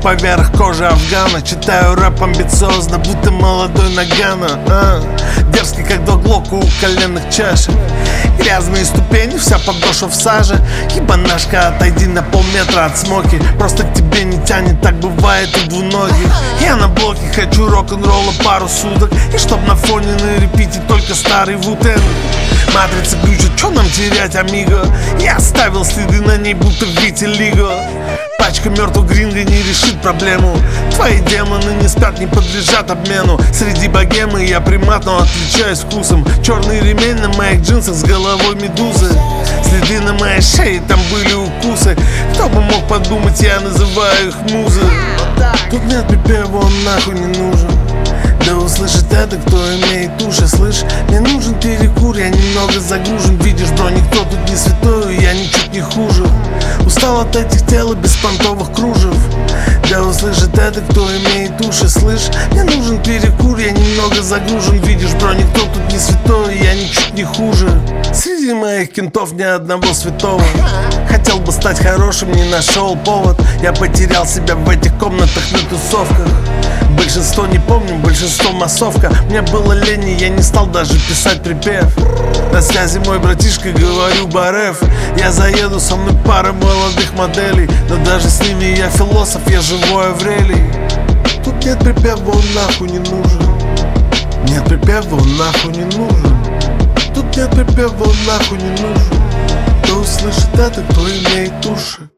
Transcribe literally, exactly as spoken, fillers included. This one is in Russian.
поверх кожи афгана. Читаю рэп амбициозно, будто молодой Нагано, а? Дерзкий, как два глока у коленных чашек. Грязные ступени, вся подошва в саже. Ебанашка, отойди на полметра от смоки. Просто к тебе не тянет, так бывает у двуногих. Я на блоке, хочу рок-н-ролла пару суток. И чтоб на фоне на репите только старый Вутен. Матрица глючит, чё нам терять, амиго? Я оставил следы на ней, будто витилиго. Пачка мертвых гринго не решит проблему. Твои демоны не спят, не подлежат обмену. Среди богемы я примат, но отличаюсь вкусом. Черный ремень на моих джинсах с головой медузы. Следы на моей шее, там были укусы. Кто бы мог подумать, я называю их музы. Тут нет припева, он нахуй не нужен. Да услышит это, кто имеет уши. Слышь, мне нужен перекур, я немного загружен. Видишь, бро, никто тут не святой, я ничуть не хуже. Устал от этих тел и беспонтовых кружев. Да услышит это, кто имеет уши. Слышь, мне нужен перекур, я немного загружен. Видишь, бро, никто тут не святой, я ничуть не хуже. Среди моих кентов ни одного святого. Хотел бы стать хорошим, не нашел повод. Я потерял себя в этих комнатах на тусовках. Большинство не помню, большинство массовка. Мне было лень, и я не стал даже писать припев. На связи мой братишка, говорю Бареф. Я заеду, со мной пара молодых моделей. Но даже с ними я философ, я живой Аврелий. Тут нет припева, он нахуй не нужен. Нет припева, он нахуй не нужен. Тут нет припева, он нахуй не нужен. Кто услышит это, кто имеет уши.